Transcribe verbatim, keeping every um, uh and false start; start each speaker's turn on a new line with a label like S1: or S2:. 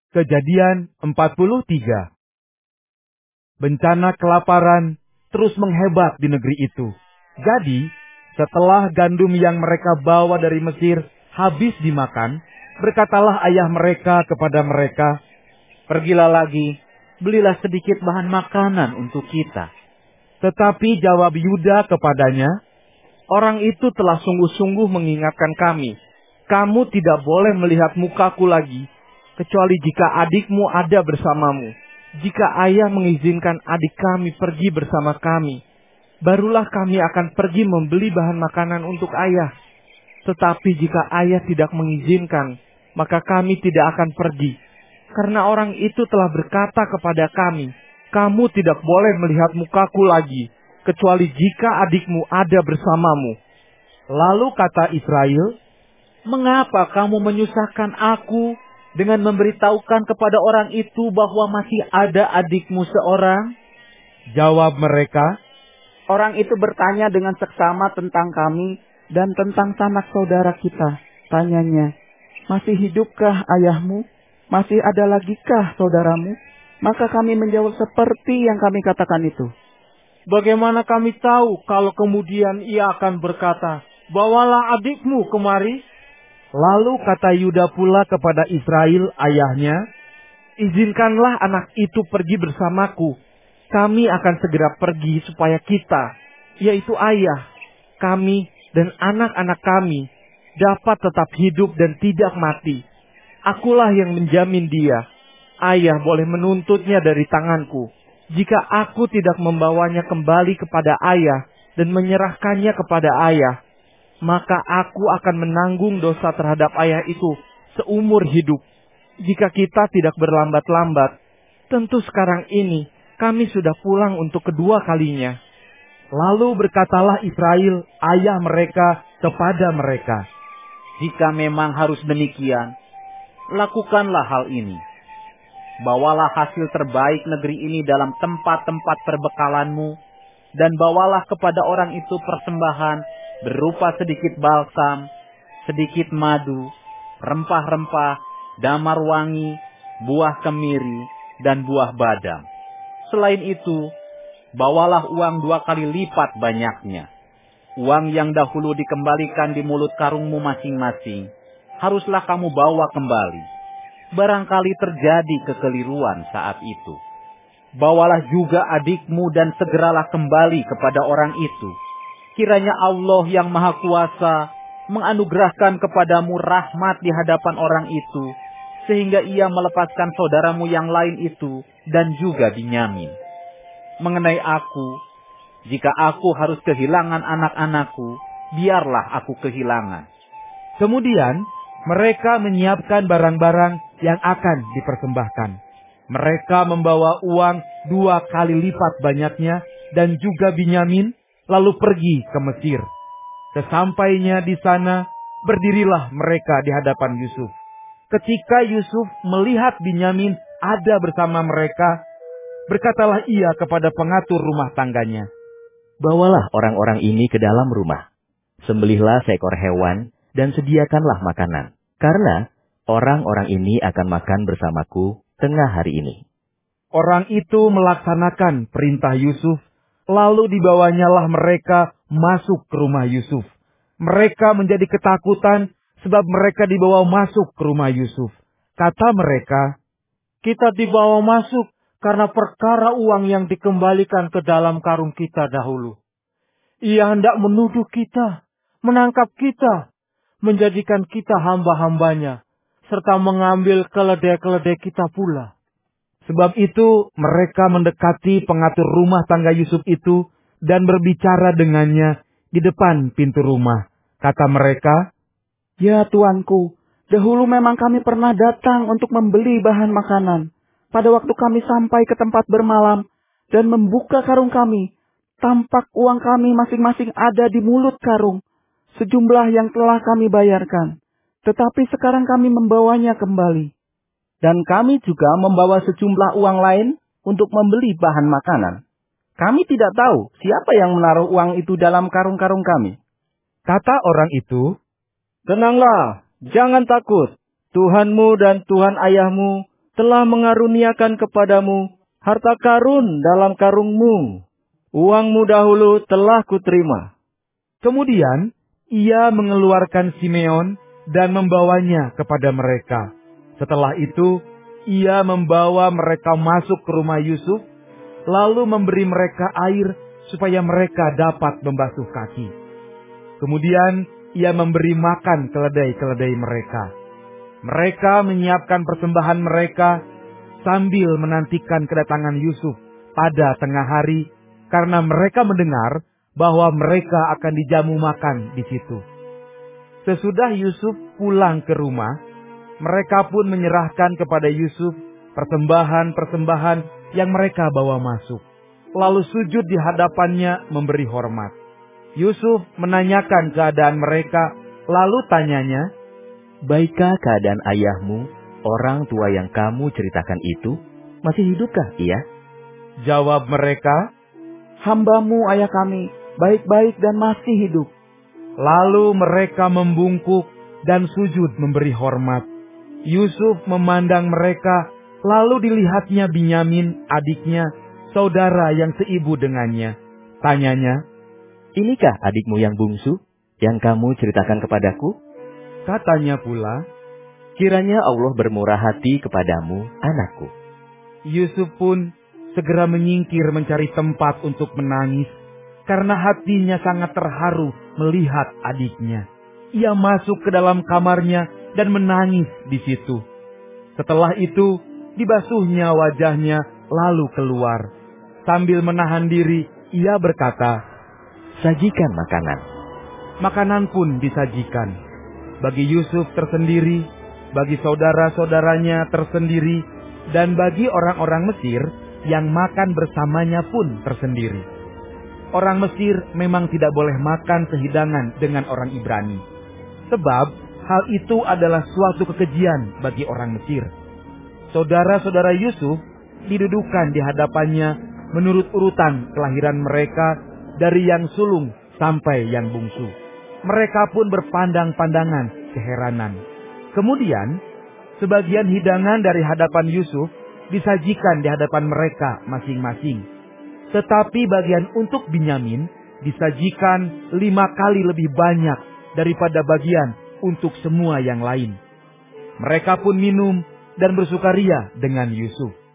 S1: Kejadian empat puluh tiga. Bencana kelaparan terus menghebat di negeri itu. Jadi, setelah gandum yang mereka bawa dari Mesir habis dimakan, berkatalah ayah mereka kepada mereka,
S2: "Pergilah lagi, belilah sedikit bahan makanan untuk kita."
S1: Tetapi jawab Yuda kepadanya,
S3: "Orang itu telah sungguh-sungguh mengingatkan kami. Kamu tidak boleh melihat mukaku lagi, kecuali jika adikmu ada bersamamu. Jika ayah mengizinkan adik kami pergi bersama kami, barulah kami akan pergi membeli bahan makanan untuk ayah. Tetapi jika ayah tidak mengizinkan, maka kami tidak akan pergi. Karena orang itu telah berkata kepada kami, kamu tidak boleh melihat mukaku lagi, kecuali jika adikmu ada bersamamu."
S1: Lalu kata Israel,
S2: "Mengapa kamu menyusahkan aku dengan memberitahukan kepada orang itu bahwa masih ada adikmu seorang?"
S1: Jawab mereka,
S4: "Orang itu bertanya dengan seksama tentang kami dan tentang sanak saudara kita. Tanyanya, masih hidupkah ayahmu? Masih ada lagikah saudaramu? Maka kami menjawab seperti yang kami katakan itu."
S3: "Bagaimana kami tahu kalau kemudian ia akan berkata, bawalah adikmu kemari?"
S1: Lalu kata Yuda pula kepada Israel ayahnya,
S3: "Izinkanlah anak itu pergi bersamaku. Kami akan segera pergi supaya kita, yaitu ayah, kami dan anak-anak kami, dapat tetap hidup dan tidak mati. Akulah yang menjamin dia. Ayah boleh menuntutnya dari tanganku. Jika aku tidak membawanya kembali kepada ayah dan menyerahkannya kepada ayah, maka aku akan menanggung dosa terhadap ayah itu seumur hidup. Jika kita tidak berlambat-lambat, tentu sekarang ini kami sudah pulang untuk kedua kalinya."
S1: Lalu berkatalah Israel ayah mereka kepada mereka,
S2: "Jika memang harus demikian, lakukanlah hal ini. Bawalah hasil terbaik negeri ini dalam tempat-tempat perbekalanmu, dan bawalah kepada orang itu persembahan berupa sedikit balsam, sedikit madu, rempah-rempah, damar wangi, buah kemiri, dan buah badam. Selain itu, bawalah uang dua kali lipat banyaknya. Uang yang dahulu dikembalikan di mulut karungmu masing-masing, haruslah kamu bawa kembali. Barangkali terjadi kekeliruan saat itu. Bawalah juga adikmu dan segeralah kembali kepada orang itu. Kiranya Allah yang Maha Kuasa menganugerahkan kepadamu rahmat di hadapan orang itu, sehingga ia melepaskan saudaramu yang lain itu dan juga Binyamin. Mengenai aku, jika aku harus kehilangan anak-anakku, biarlah aku kehilangan."
S1: Kemudian mereka menyiapkan barang-barang yang akan dipersembahkan. Mereka membawa uang dua kali lipat banyaknya dan juga Binyamin, lalu pergi ke Mesir. Sesampainya di sana, berdirilah mereka di hadapan Yusuf. Ketika Yusuf melihat Binyamin ada bersama mereka, berkatalah ia kepada pengatur rumah tangganya,
S5: "Bawalah orang-orang ini ke dalam rumah. Sembelihlah seekor hewan dan sediakanlah makanan. Karena orang-orang ini akan makan bersamaku tengah hari ini."
S1: Orang itu melaksanakan perintah Yusuf, lalu dibawanyalah mereka masuk ke rumah Yusuf. Mereka menjadi ketakutan sebab mereka dibawa masuk ke rumah Yusuf. Kata mereka,
S3: "Kita dibawa masuk karena perkara uang yang dikembalikan ke dalam karung kita dahulu. Ia hendak menuduh kita, menangkap kita, menjadikan kita hamba-hambanya, serta mengambil keledai-keledai kita pula."
S1: Sebab itu mereka mendekati pengatur rumah tangga Yusuf itu dan berbicara dengannya di depan pintu rumah. Kata mereka,
S4: "Ya tuanku, dahulu memang kami pernah datang untuk membeli bahan makanan. Pada waktu kami sampai ke tempat bermalam dan membuka karung kami, tampak uang kami masing-masing ada di mulut karung, sejumlah yang telah kami bayarkan. Tetapi sekarang kami membawanya kembali.
S6: Dan kami juga membawa sejumlah uang lain untuk membeli bahan makanan. Kami tidak tahu siapa yang menaruh uang itu dalam karung-karung kami."
S1: Kata orang itu,
S3: "Tenanglah, jangan takut. Tuhanmu dan Tuhan ayahmu
S6: telah mengaruniakan kepadamu harta karun dalam karungmu. Uangmu dahulu telah kuterima.
S1: Kemudian ia mengeluarkan Simeon dan membawanya kepada mereka. Setelah itu, ia membawa mereka masuk ke rumah Yusuf, lalu memberi mereka air supaya mereka dapat membasuh kaki. Kemudian ia memberi makan keledai-keledai mereka. Mereka menyiapkan persembahan mereka sambil menantikan kedatangan Yusuf pada tengah hari, karena mereka mendengar bahwa mereka akan dijamu makan di situ. Sesudah Yusuf pulang ke rumah, mereka pun menyerahkan kepada Yusuf persembahan-persembahan yang mereka bawa masuk, lalu sujud di hadapannya memberi hormat. Yusuf menanyakan keadaan mereka, lalu tanyanya,
S5: "Baikkah keadaan ayahmu, orang tua yang kamu ceritakan itu? Masih hidupkah ia?"
S1: Jawab mereka,
S4: "Hambamu ayah kami, baik-baik dan masih hidup."
S1: Lalu mereka membungkuk dan sujud memberi hormat. Yusuf memandang mereka, lalu dilihatnya Binyamin, adiknya, saudara yang seibu dengannya. Tanyanya,
S5: "Inikah adikmu yang bungsu, yang kamu ceritakan kepadaku?"
S1: Katanya pula,
S5: "Kiranya Allah bermurah hati kepadamu, anakku."
S1: Yusuf pun segera menyingkir mencari tempat untuk menangis, karena hatinya sangat terharu melihat adiknya. Ia masuk ke dalam kamarnya dan menangis di situ. Setelah itu, dibasuhnya wajahnya lalu keluar. Sambil menahan diri, ia berkata,
S5: "Sajikan makanan."
S1: Makanan pun disajikan. Bagi Yusuf tersendiri, bagi saudara-saudaranya tersendiri, dan bagi orang-orang Mesir yang makan bersamanya pun tersendiri. Orang Mesir memang tidak boleh makan sehidangan dengan orang Ibrani, sebab hal itu adalah suatu kekejian bagi orang Mesir. Saudara-saudara Yusuf didudukan di hadapannya menurut urutan kelahiran mereka dari yang sulung sampai yang bungsu. Mereka pun berpandang-pandangan keheranan. Kemudian, sebagian hidangan dari hadapan Yusuf disajikan di hadapan mereka masing-masing. Tetapi bagian untuk Binyamin disajikan lima kali lebih banyak daripada bagian untuk semua yang lain. Mereka pun minum dan bersukaria dengan Yusuf.